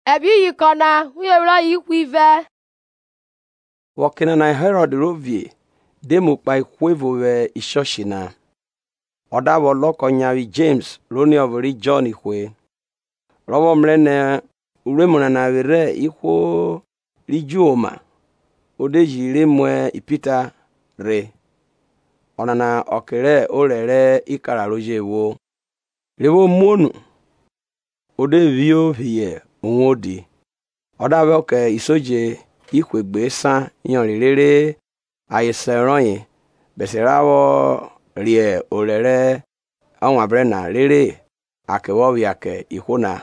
ebi yikona uyewra yikwive wakina na Herod rovie demu pa ikwevo we ishoshina odawo lokonyawi James roni overi John ikwe robo mrene uremuna na were ikwo rijuoma odejire mwe ipita re onana okere orere ikara rojewo lewo monu odevio hie onwodi odawe oke isoje ikwegbe san yanrere ayeseroyin beserawo rie orere awon abrena rere akewo wiake ikuna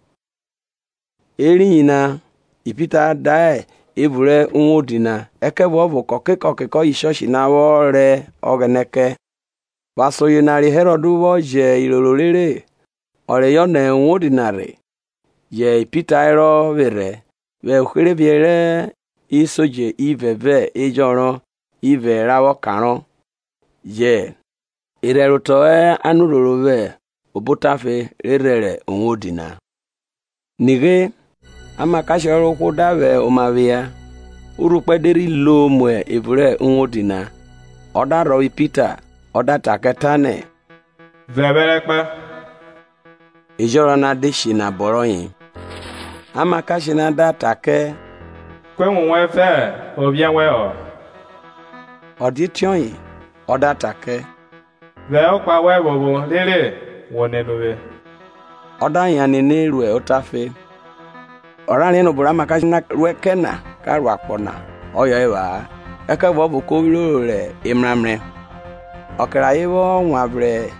erina ipita dae ibure unwodina ekebo bụ kokeko ishoshi na wore ogeneke basoyinari Herod wo je irororere oreyo na unwodinari je ipita ero vere ve okere biere isoje iveve ejoro ive rawo karon je ireruto anurorove obotafe rerere unwodina nige ama kashoro ko dawe omavia urupederi lo mwe evure unwodina oda rowi Peter oda taketane veberekpe ijoro na deshi na boroyin ama kashina da take kwenwe fe obienwe o oditionyin oda take ve okpa we bobo lere wonenuwe oda yani ne rue otafe orani no bura makashina ruekena karu akpona oyo ewa eke bo bu ko lore imramre okra yewo nwabre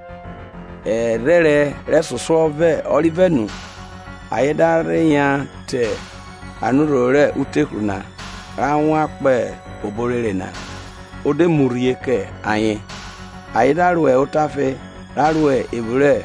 rere resusu ove olivenu ayedare ya te anurore utekruna ranwa pe oborere na ode murieke ayin ayedarue otafe rarue ebure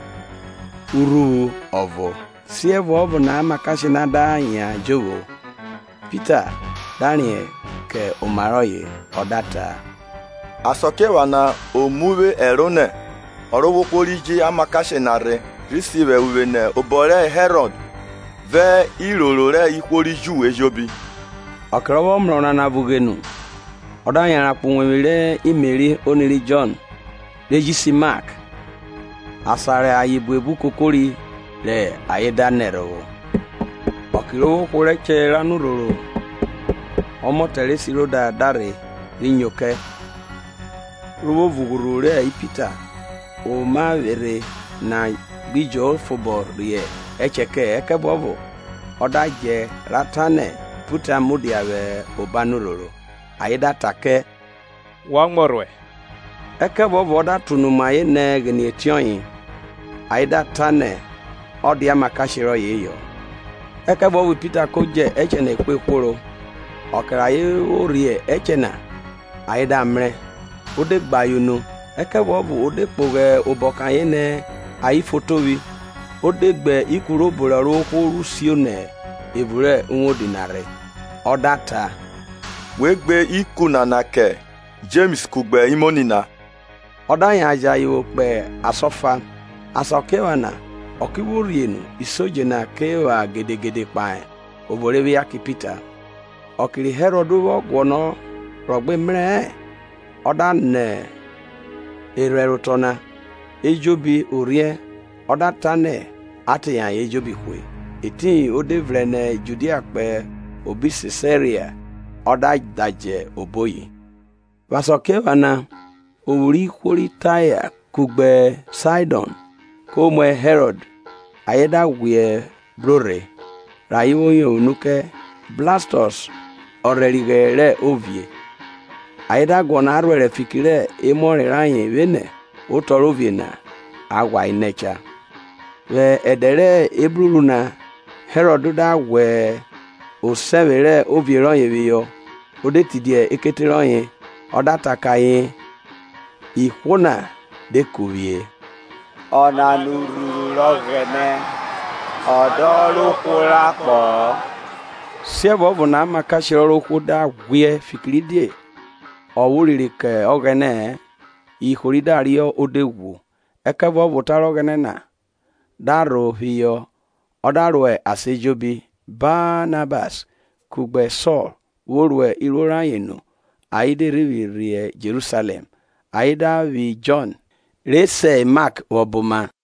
uru ovo sievo bụ na amakashi na danya jowo Peter Daniel ke umaroye odata asokewa na omuwe erone orowokworiji amakashi nare risive uwe ne obore Herod ve irorore ikworiju ejobi okrowo mrona na bugenu odanya rapunwere imeri oniri John rejisi Mark asare ayibu ebukokori le ayedanero okiro kure chera nuroro omo teresi roda dare rinyoke rubo vugurure ipita o mavere na bijo fobo rie echeke ekebobo odaje ratane puta mudiawe obanuroro ayedatake wangmorwe ekebobo odatunuma ne gnietionyi ayedatane ọdịa maka shiro yeyo ekebo wi Peter koje eche na ekwekworo okara ye orie eche na aida mre ode gbayunu ekebo bụ ode kpoge obokan ye ne ayi fotowi ode gbe ikuro bororo okwo rusio ne evure unwodinare odata wegbe ikuna na ke James kugbe imonina odanya aja yo pe asofa asokewana okiworienu isoje na kewa gedegede pae oborewe yaki Peter okiri Herod wo gwono rogbe mre oda ne ererutona ejobi orie oda tane atiyan ejobi kwe etin odevre ne Judea pe obi Caesarea oda daje oboyi vasokewa na owuri kwori Taya kugbe Sidon komwe Herod ayeda wie brore raiwo yonuke Blastus orerigere ovie ayeda gona arwere fikire emore ranye wene otorovie na agwa inecha we edere ebruru na Herod da we osewere ovie ranye wiyo odetidie eketeronye odatakaye ikwona dekuvie ọ̀nà nùrùrù rọ̀gẹ̀nẹ̀ ọ̀dọ́ ló kóra pọ̀. Siebo bụ na amaka shiroro okwu da gwie fikiridie ọwụriri ke ogene ihoridario odegwu ekebe ọ bụtara ogene na daro hiyo odarwe asejobi Barnabas kugbe Saul worwe irora yenu aide rivi Jerusalem aida vi John rese Mark wobuma